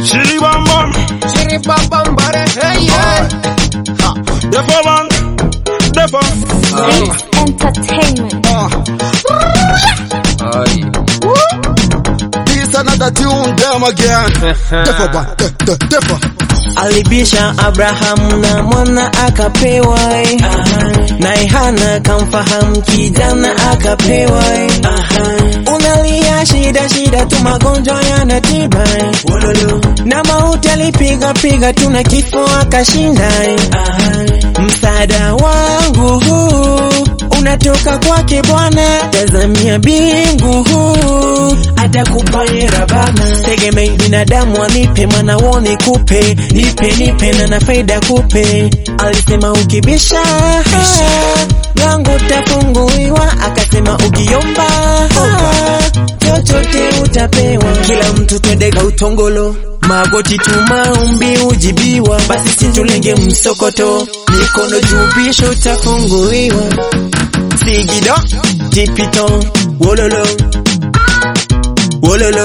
Chili bam bam, Chiri bam bam bare, hey yeah. Defo man, defo. Beats Entertainment. This another tune, them again. Defo man, defo. Alibisha Abraham na mwana akapewa, na Hana kamfahamu kijana akapewa. Unalia shida tu magonjwa yana tiba, na mauti alipiga tuna kifo akashinda. Msaada wangu unatoka kwake Bwana, tazamia bingu atakupa Baba. Tegemei binadamu anipe, maana woni kupe, nipe na faida kupe. Alisema ukibisha lango tafunguliwa, akasema ukiomba chochote utapewa. Kila mtu twendeka utongolo, magoti tu maombi ujibiwa. Basi situlenge msokoto, mikono juu bisho utafunguliwa. Sigido, tipito, wololo, wololo,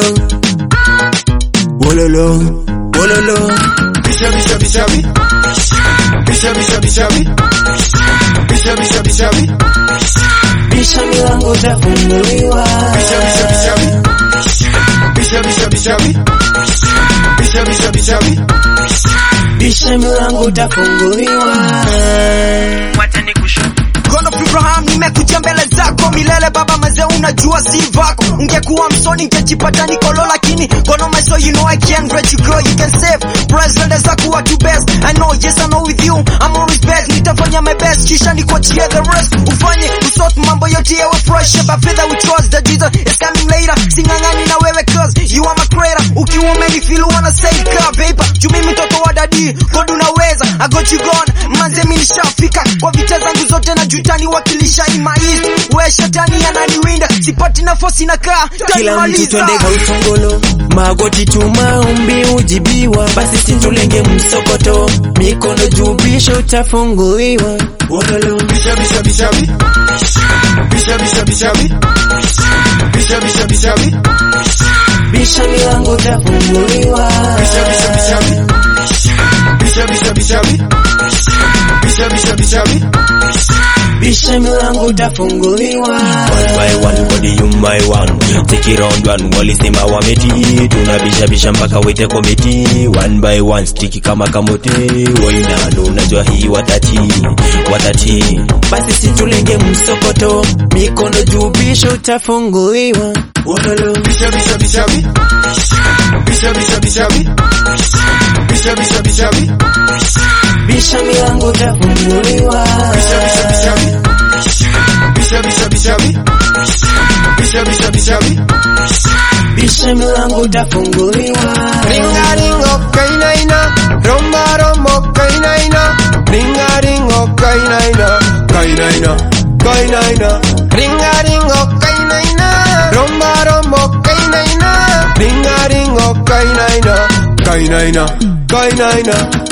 wololo, wololo. Bisha bisha bisha bi. Bisha bisha bisha bi. Bisha bisha bisha bi. Bisha milango utafunguliwa. Bisha bisha bisha bi. Bisha bisha bisha bi. Bisha bisha bisha bi. Bisha milango utafunguliwa. Wacha nikushuku God of Abraham, nimekuja mbele zako milele Baba, maze unajua si vako. Ungekuwa msoni ngejipata nikolo, lakini God on my soul, you know I can't let you go. You can save president zako what you best. I know, yes I know with you I'm always best. Nitafanya my best kisha nikuachie the rest. Ufanye usort mambo yote yawe fresh. But further we trust that Jesus is coming later. Singangani na wewe cause you are my creator. Ukiwa umeni wanna say ka paper. Jumi mtoto wa daddy, God unaweza. I got you gone, manze mimi nishafika. Kwa vita zangu zote na jutani wakilisha imaizi. We shetani ananiwinda, sipati nafasi na kaa. Kila mtu twendeka utongolo, magoti tu maombi ujibiwa. Basi situlenge msokoto, mikono juu bisho utafunguliwa. Wololo, Bisha bisha bisha bi. Bisha bisha bisha bi. Bisha bisha bisha bi. bisha milango utafunguliwa. Bisha bisha bisha bi. Bisha bisha bisha bi. Bisha bisha bisha bi. Bisha milango utafunguliwa. One by one, body you my one. Take it round one, walisema wameti. Tunabisha mpaka wete kometi. One by one, sticky kama kamote. Wainano, unajua hii watati. Basi situlenge msokoto, mikono juu bisho utafunguliwa. Wololo, Bisha bisha bisha bi. Bisha bisha bisha bi. Bisha bisha bisha bi. bisha milango utafunguliwa. Bisha bisha bisha bi. Bisha bisha bisha bi. Bisha bisha bisha bi. Bisha milango utafunguliwa. Ringa ringo kainaina, romba rombo kainaina. Ringa ringo kainaina, kainaina, kainaina. Ringa ringo kainaina, romba rombo kainaina. Ringa ringo kainaina, kainaina, kainaina.